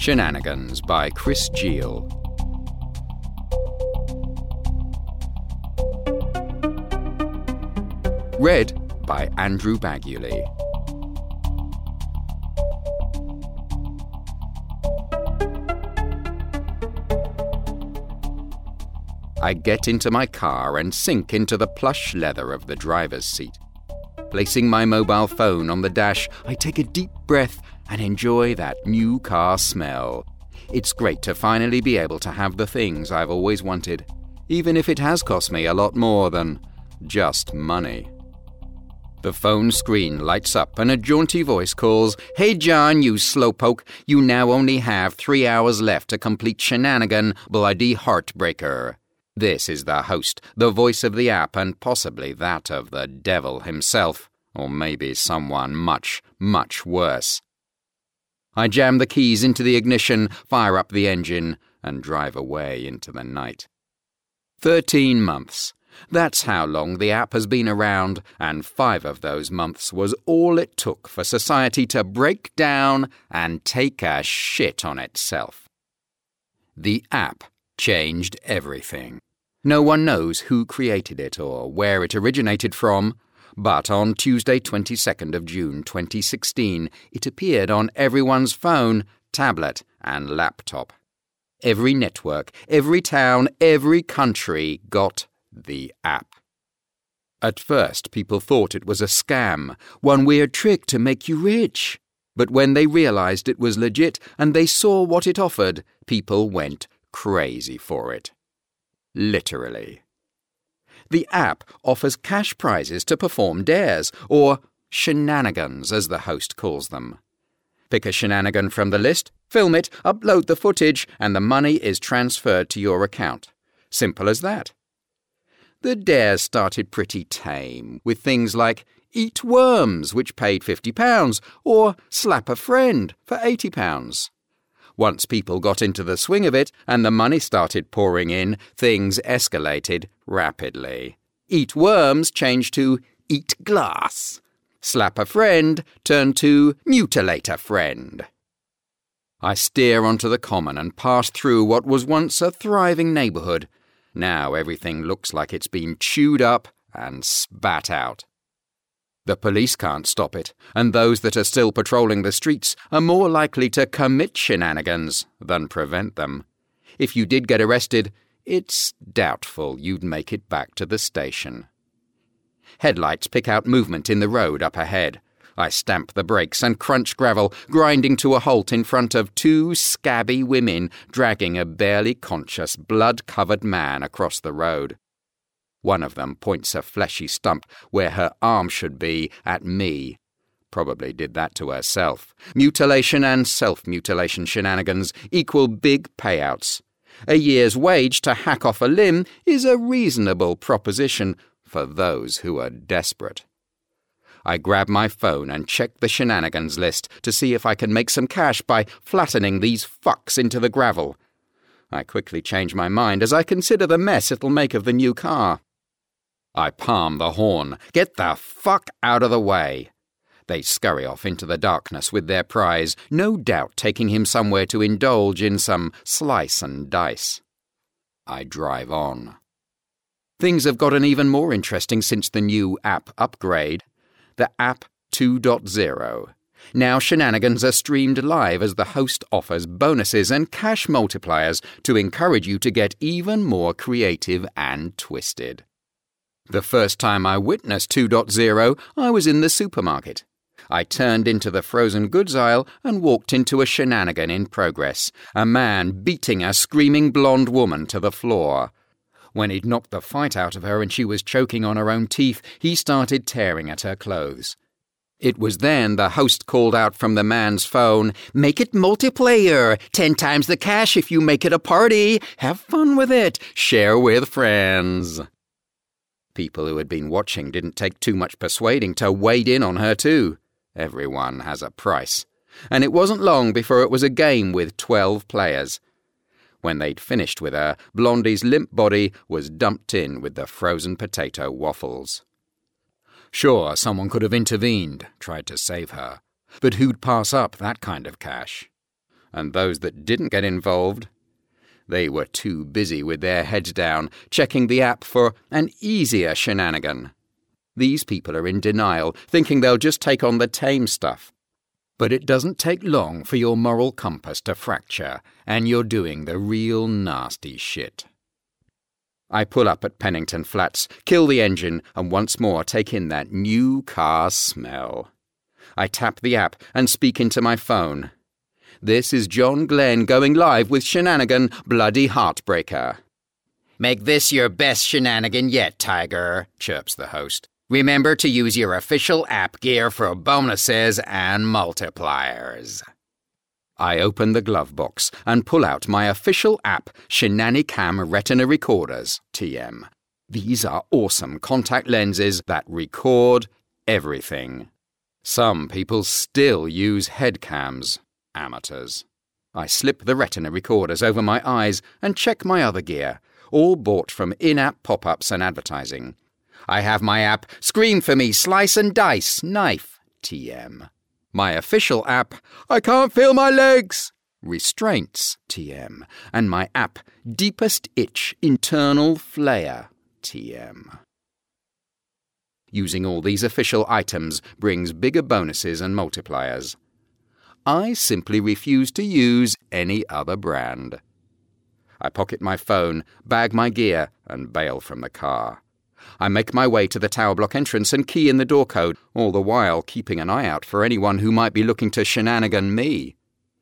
Shenanigans by Chris Geel. Read by Andrew Baguley. I get into my car and sink into the plush leather of the driver's seat. Placing my mobile phone on the dash, I take a deep breath and enjoy that new car smell. It's great to finally be able to have the things I've always wanted, even if it has cost me a lot more than just money. The phone screen lights up and a jaunty voice calls, "Hey John, you slowpoke, you now only have 3 hours left to complete Shenanigan Bloody Heartbreaker." This is the host, the voice of the app, and possibly that of the devil himself, or maybe someone much, much worse. I jam the keys into the ignition, fire up the engine, and drive away into the night. 13 months. That's how long the app has been around, and 5 of those months was all it took for society to break down and take a shit on itself. The app changed everything. No one knows who created it or where it originated from, but on Tuesday 22nd of June 2016, it appeared on everyone's phone, tablet, and laptop. Every network, every town, every country got the app. At first, people thought it was a scam, one weird trick to make you rich. But when they realized it was legit and they saw what it offered, people went crazy for it. Literally. The app offers cash prizes to perform dares, or shenanigans as the host calls them. Pick a shenanigan from the list, film it, upload the footage, and the money is transferred to your account. Simple as that. The dares started pretty tame, with things like eat worms, which paid £50, or slap a friend for £80. Once people got into the swing of it and the money started pouring in, things escalated rapidly. Eat worms changed to eat glass. Slap a friend turned to mutilate a friend. I steer onto the common and pass through what was once a thriving neighbourhood. Now everything looks like it's been chewed up and spat out. The police can't stop it, and those that are still patrolling the streets are more likely to commit shenanigans than prevent them. If you did get arrested, it's doubtful you'd make it back to the station. Headlights pick out movement in the road up ahead. I stamp the brakes and crunch gravel, grinding to a halt in front of 2 scabby women dragging a barely conscious, blood-covered man across the road. One of them points a fleshy stump where her arm should be at me. Probably did that to herself. Mutilation and self-mutilation shenanigans equal big payouts. A year's wage to hack off a limb is a reasonable proposition for those who are desperate. I grab my phone and check the shenanigans list to see if I can make some cash by flattening these fucks into the gravel. I quickly change my mind as I consider the mess it'll make of the new car. I palm the horn. Get the fuck out of the way. They scurry off into the darkness with their prize, no doubt taking him somewhere to indulge in some slice and dice. I drive on. Things have gotten even more interesting since the new app upgrade. The app 2.0. Now shenanigans are streamed live as the host offers bonuses and cash multipliers to encourage you to get even more creative and twisted. The first time I witnessed 2.0, I was in the supermarket. I turned into the frozen goods aisle and walked into a shenanigan in progress, a man beating a screaming blonde woman to the floor. When he'd knocked the fight out of her and she was choking on her own teeth, he started tearing at her clothes. It was then the host called out from the man's phone, "Make it multiplayer! 10 times the cash if you make it a party! Have fun with it! Share with friends!" People who had been watching didn't take too much persuading to wade in on her too. Everyone has a price. And it wasn't long before it was a game with 12 players. When they'd finished with her, Blondie's limp body was dumped in with the frozen potato waffles. Sure, someone could have intervened, tried to save her, but who'd pass up that kind of cash? And those that didn't get involved, they were too busy with their heads down, checking the app for an easier shenanigan. These people are in denial, thinking they'll just take on the tame stuff. But it doesn't take long for your moral compass to fracture, and you're doing the real nasty shit. I pull up at Pennington Flats, kill the engine, and once more take in that new car smell. I tap the app and speak into my phone. This is John Glenn going live with Shenanigan Bloody Heartbreaker. "Make this your best shenanigan yet, Tiger," chirps the host. "Remember to use your official app gear for bonuses and multipliers." I open the glove box and pull out my official app, Shenanicam Retina Recorders, TM. These are awesome contact lenses that record everything. Some people still use head cams. Amateurs. I slip the retina recorders over my eyes and check my other gear, all bought from in-app pop-ups and advertising. I have my app Scream for Me, Slice and Dice, Knife, TM. My official app I Can't Feel My Legs, Restraints, TM. And my app Deepest Itch, Internal Flare, TM. Using all these official items brings bigger bonuses and multipliers. I simply refuse to use any other brand. I pocket my phone, bag my gear, and bail from the car. I make my way to the tower block entrance and key in the door code, all the while keeping an eye out for anyone who might be looking to shenanigan me.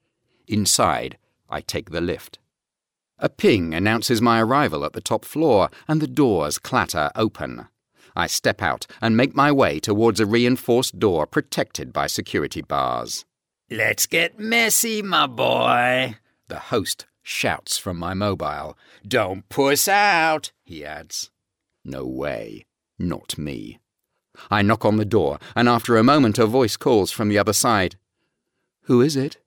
Inside, I take the lift. A ping announces my arrival at the top floor, and the doors clatter open. I step out and make my way towards a reinforced door protected by security bars. "Let's get messy, my boy," the host shouts from my mobile. "Don't puss out," he adds. No way. Not me. I knock on the door, and after a moment a voice calls from the other side. "Who is it?"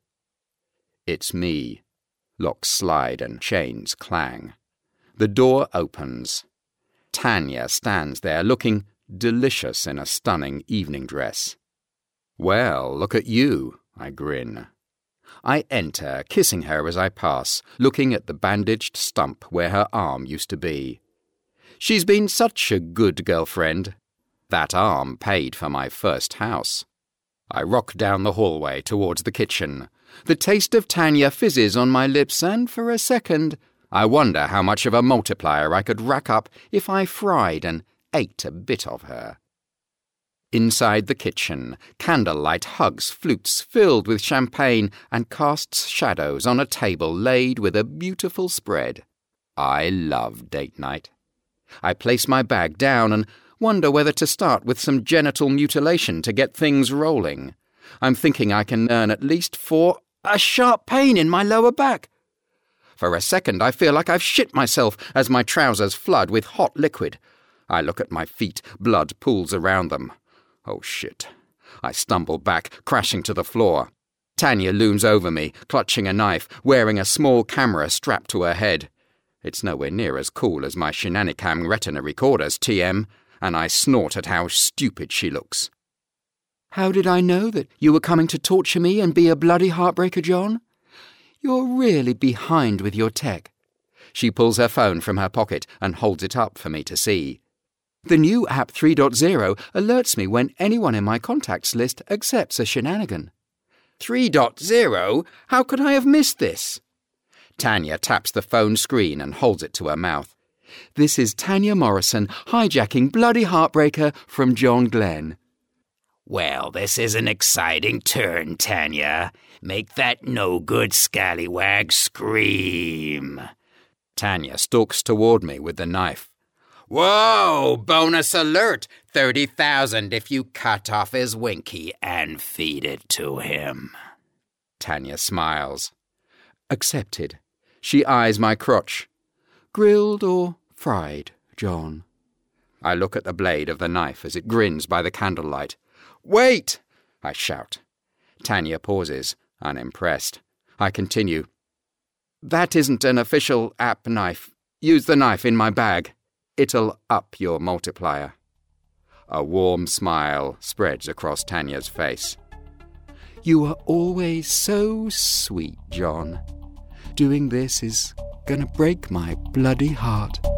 It's me. Locks slide and chains clang. The door opens. Tanya stands there looking delicious in a stunning evening dress. "Well, look at you," I grin. I enter, kissing her as I pass, looking at the bandaged stump where her arm used to be. She's been such a good girlfriend. That arm paid for my first house. I rock down the hallway towards the kitchen. The taste of Tanya fizzes on my lips, and for a second, I wonder how much of a multiplier I could rack up if I fried and ate a bit of her. Inside the kitchen, candlelight hugs flutes filled with champagne and casts shadows on a table laid with a beautiful spread. I love date night. I place my bag down and wonder whether to start with some genital mutilation to get things rolling. I'm thinking I can earn at least for a sharp pain in my lower back. For a second I feel like I've shit myself as my trousers flood with hot liquid. I look at my feet, blood pools around them. Oh shit. I stumble back, crashing to the floor. Tanya looms over me, clutching a knife, wearing a small camera strapped to her head. It's nowhere near as cool as my Shenanicam Retina Recorders, TM, and I snort at how stupid she looks. "How did I know that you were coming to torture me and be a bloody heartbreaker, John? You're really behind with your tech." She pulls her phone from her pocket and holds it up for me to see. "The new app 3.0 alerts me when anyone in my contacts list accepts a shenanigan." 3.0? How could I have missed this? Tanya taps the phone screen and holds it to her mouth. "This is Tanya Morrison hijacking Bloody Heartbreaker from John Glenn." "Well, this is an exciting turn, Tanya. Make that no-good scallywag scream." Tanya stalks toward me with the knife. "Whoa! Bonus alert! 30,000 if you cut off his winky and feed it to him." Tanya smiles. "Accepted." She eyes my crotch. "Grilled or fried, John?" I look at the blade of the knife as it grins by the candlelight. "Wait!" I shout. Tanya pauses, unimpressed. I continue. "That isn't an official app knife. Use the knife in my bag. It'll up your multiplier." A warm smile spreads across Tanya's face. You are always so sweet, John. Doing this is gonna break my bloody heart.